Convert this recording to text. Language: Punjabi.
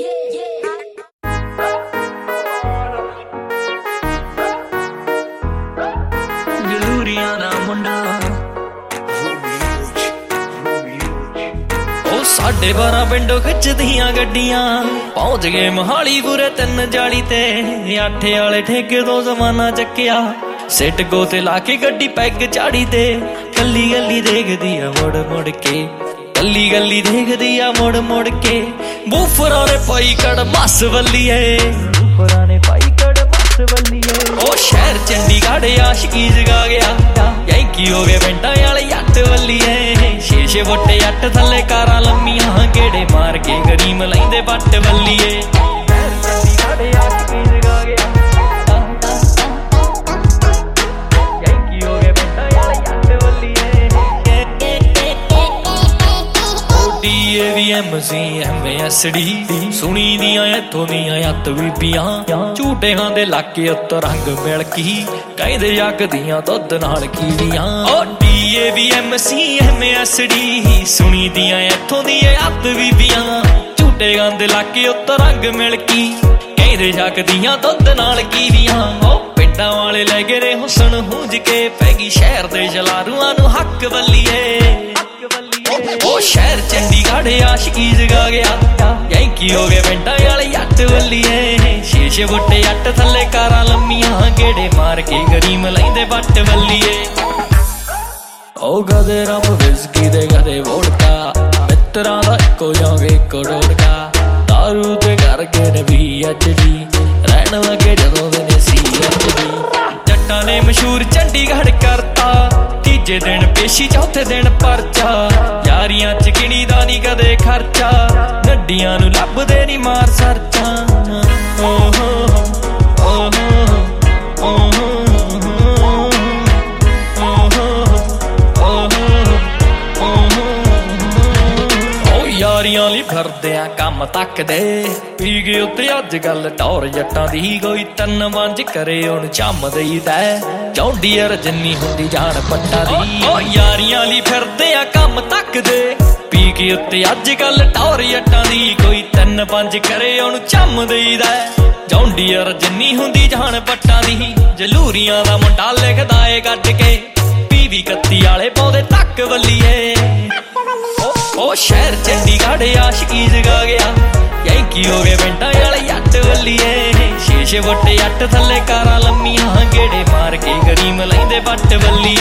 ਗਲੂਰੀਆਂ ਦਾ ਮੁੰਡਾ ਉਹ 12:30 ਪਿੰਡੋਂ ਖਿੱਚਦੀਆਂ ਗੱਡੀਆਂ ਪਹੁੰਚ ਗਏ ਮੋਹਾਲੀ ਪੂਰੇ 3 ਜਾਲੀ ਤੇ 8 ਵਾਲੇ ਠੇਕੇ ਤੋਂ ਜ਼ਮਾਨਾ ਚੱਕਿਆ ਸਿੱਟ ਗੋ ਤੇ ਲਾ ਕੇ ਗੱਡੀ ਪੈਗ ਝਾੜੀ ਤੇ ਕੱਲੀ ਗੱਲੀ ਦੇਖਦੀ ਆ ਮੁੜ ਮੁੜ ਕੇ ਕੱਲੀ ਗੱਲੀ ਦੇਖਦੀ ਆ ਮੁੜ ਮੁੜ ਕੇ ਬੂਫਰਾਂ ਨੇ ਪਾਈ ਕੜ ਮੱਸ ਵੱਲੀਏ ਬੂਫਰਾਂ ਨੇ ਪਾਈ ਕੜ ਮੱਸ ਵੱਲੀਏ ਉਹ ਸ਼ਹਿਰ ਚੰਡੀਗੜ੍ਹ ਆਸ਼ਕੀ ਜਗਾ ਗਿਆ ਯੈਂਕੀ ਹੋ ਗਏ ਪਿੰਡਾਂ ਵਾਲੇ ਜੱਟ ਵੱਲੀਏ ਛੇ ਵੱਟੇ ਜੱਟ ਥੱਲੇ ਕਾਰਾਂ ਲੰਮੀਆਂ ਗੇੜੇ ਮਾਰ ਕੇ ਗਰੀਮ ਲੈਂਦੇ ਵੱਟ ਵੱਲੀਏ ਸ਼ਹਿਰ ਚੰਡੀਗੜ੍ਹ ਆਸ਼ਕੀ ਜਗਾ ਗਿਆ DAVMC MASD ਸੁਣੀ ਦੀਆਂ ਇੱਥੋਂ ਦੀਆਂ ਅੱਤ ਬੀਬੀਆਂ ਝੂਟੇ ਖਾਂਦੇ ਲਾਕੇ ਉੱਤ ਰੰਗ ਮਿਲਕੀ ਕਹਿੰਦੇ ਜੱਗਦੀਆਂ ਦੁੱਧ ਨਾਲ ਕੀੜੀਆਂ ਓ DAVMC MASD ਸੁਣੀ ਦੀਆਂ ਇੱਥੋਂ ਦੀਆਂ ਅੱਤ ਬੀਬੀਆਂ ਝੂਟੇ ਖਾਂਦੇ ਲਾਕੇ ਉੱਤ ਰੰਗ ਮਿਲਕੀ ਕਹਿੰਦੇ ਜੱਗਦੀਆਂ ਦੁੱਧ ਨਾਲ ਕੀੜੀਆਂ ਓ ਪਿੰਡਾਂ ਵਾਲੇ ਲੈ ਗਏ ਰੇ ਹੁਸਨ ਹੁੰਜ ਕੇ ਪੈ ਗਈ ਸ਼ਹਿਰ ਦੇ ਜਲਾਰੂਆਂ ਨੂੰ ਹੱਕ ਵੱਲੀਏ ਉਹ ਸ਼ਹਿਰ ਚੰਡੀਗੜ੍ਹ ਆਸ਼ਕੀ ਜਗਾ ਗਿਆ ਯੈਂਕੀ ਹੋ ਗਏ ਪਿੰਡਾਂ ਵਾਲੇ ਜੱਟ ਵੱਲੀਏ ਛੇ ਵੱਟੇ ਜੱਟ ਥੱਲੇ ਕਾਰਾਂ ਲੰਮੀਆਂ ਗੇੜੇ ਮਾਰ ਕੇ ਗਰੀਮ ਲੈਂਦੇ ਵੱਟ ਵੱਲੀਏ ਉਹ ਗਦੇ ਰਮ ਵਿਸਕੀ ਦੇ ਗਦੇ ਵੋਡਕਾ ਮਿੱਤਰਾਂ ਦਾ ਇੱਕੋ ਜਾਂਗ ਇੱਕੋ ਡੋੜਕਾ ਦਾਰੂ ਤੇ ਕਰਕੇ ਨੇ VHD ਰਹਿਣ ਲੱਗੇ ਜਦੋਂ ਦੇ ਨੇ CHD ਜੱਟਾਂ ਨੇ ਮਸ਼ਹੂਰ ਚੰਡੀਗੜ੍ਹ ਕਰਤਾ ਤੀਜੇ ਦਿਨ ਪੇਸ਼ੀ ਚੌਥੇ ਦਿਨ ਪਰਚਾ ਯਾਰੀਆਂ ਚ ਗਿਣੀ ਦਾ ਨੀ ਕਦੇ ਖਰਚਾ ਗੱਡੀਆਂ ਨੂੰ ਲੱਭਦੇ ਨੀ ਮਾਰ ਸਰਚਾਂ ਯਾਰੀਆਂ ਲਈ ਫਿਰਦੇ ਆ ਕੰਮ ਤੱਕਦੇ ਪੀ ਗਏ ਉੱਤੇ ਅੱਜ ਗੱਲ ਟੌਰ ਜੱਟਾਂ ਦੀ ਕੋਈ 3 ਵੰਜ ਕਰੇ ਹੁਣ ਚੰਮ ਦੇਈਦਾ ਚੌਂਡੀਅਰ ਜਿੰਨੀ ਹੁੰਦੀ ਜਾਣ ਪੱਟਾਂ ਦੀ ਓ ਯਾਰੀਆਂ ਲਈ ਫਿਰਦੇ ਆ ਕੰਮ ਤੱਕਦੇ ਪੀ ਗਏ ਉੱਤੇ ਅੱਜ ਗੱਲ ਟੌਰ ਜੱਟਾਂ ਦੀ ਕੋਈ 3 ਵੰਜ ਕਰੇ ਹੁਣ ਚੰਮ ਦੇਈਦਾ ਚੌਂਡੀਅਰ ਜਿੰਨੀ ਹੁੰਦੀ ਜਾਣ ਪੱਟਾਂ ਦੀ ਜਲੂਰੀਆਂ ਦਾ ਮੁੰਡਾ ਲਿਖਦਾ ਏ ਗੱਡ ਕੇ PV 31 ਵਾਲੇ ਪਾਉਂਦੇ ਤੱਕ ਵੱਲੀਏ ਉਹ ਸ਼ਹਿਰ ਚੰਡੀਗੜ੍ਹ ਆਸ਼ਕੀ ਜਗਾ ਗਿਆ ਯੈਂਕੀ ਹੋ ਗਏ ਪਿੰਡਾਂ ਵਾਲੇ ਜੱਟ ਵੱਲੀਏ ਛੇ ਵੱਟੇ ਜੱਟ ਥੱਲੇ ਕਾਰਾਂ ਲੰਮੀਆਂ ਗੇੜੇ ਮਾਰ ਕੇ ਗਰੀਮ ਲੈਂਦੇ ਵੱਟ ਵੱਲੀਏ